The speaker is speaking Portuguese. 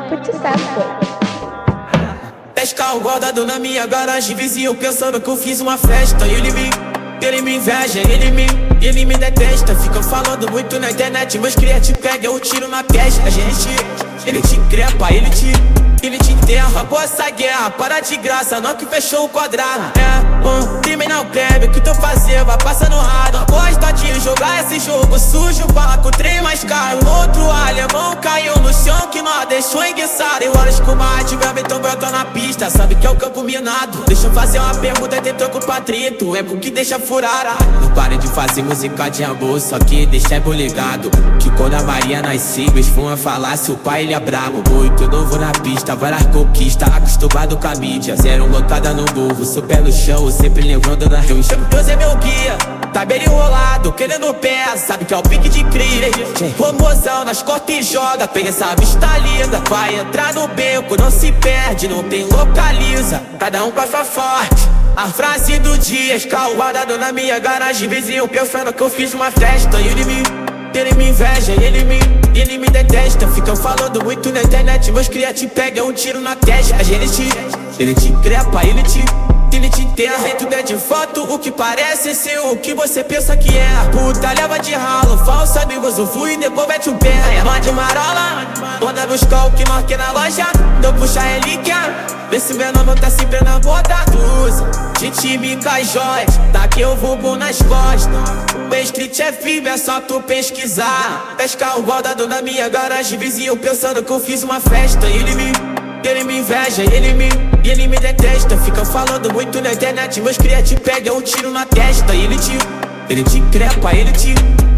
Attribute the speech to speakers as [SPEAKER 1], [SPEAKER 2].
[SPEAKER 1] Put yourself good.
[SPEAKER 2] 10 carros guardados na minha garagem, vizinho pensando que eu fiz uma festa. Ele me inveja, ele me detesta. Ficam falando muito na internet, meus cria te pega, eu tiro na testa. Ele te crepa, ele te enterra. Pô, essa guerra, para de graça, não que fechou o quadrado. Crime não creme, o que tu fazer, vai passando raro. Gosta de jogar esse jogo sujo, fala com o trem mais caro. Outro alemão caiu no chão que nós deixou enguiçado. E horas com uma adverb, então eu tô na pista, sabe que é o campo minado. Deixa eu fazer uma pergunta, tem troco pra trito, é porque deixa furar. Não pare de fazer música de amor, só que deixa é ligado que quando a Maria nasceu, eles vão a falar se o pai ele é brabo. Muito novo na pista, várias conquistas, acostumado com a mídia. Zero lotada no burro, sou pé no chão, sempre levando na rua. Deus é meu guia, tá bem enrolado, querendo pé, sabe que é o pique de cria. Promoção nas costas e joga, pega essa vista linda. Vai entrar no beco, não se perde, não tem localiza. Cada um com a sua forte. A frase do dia, escarro guardado na minha garagem, vizinho pensando que eu fiz uma festa. E ele me inveja, ele me detesta. Ficam falando muito na internet, meus cria te pega, um tiro na testa. Ele te crepa, ele te enterra. E tudo é de foto, o que parece ser o que você pensa que é. Puta leva de ralo, falso amigos, eu fui e depois mete o pé. Mãe de marola, manda buscar o que marquei na loja. Deu puxa relíquia, vê se meu nome tá sempre na bordaduz. De time com as joias, daqui eu vou bom nas costas. O street é firme, é só tu pesquisar. 10 carros guardados na minha garagem, vizinho pensando que eu fiz uma festa. Ele me inveja, ele me detesta. Ficam falando muito na internet, meus cria te pega, um tiro na testa. Ele te crepa, ele te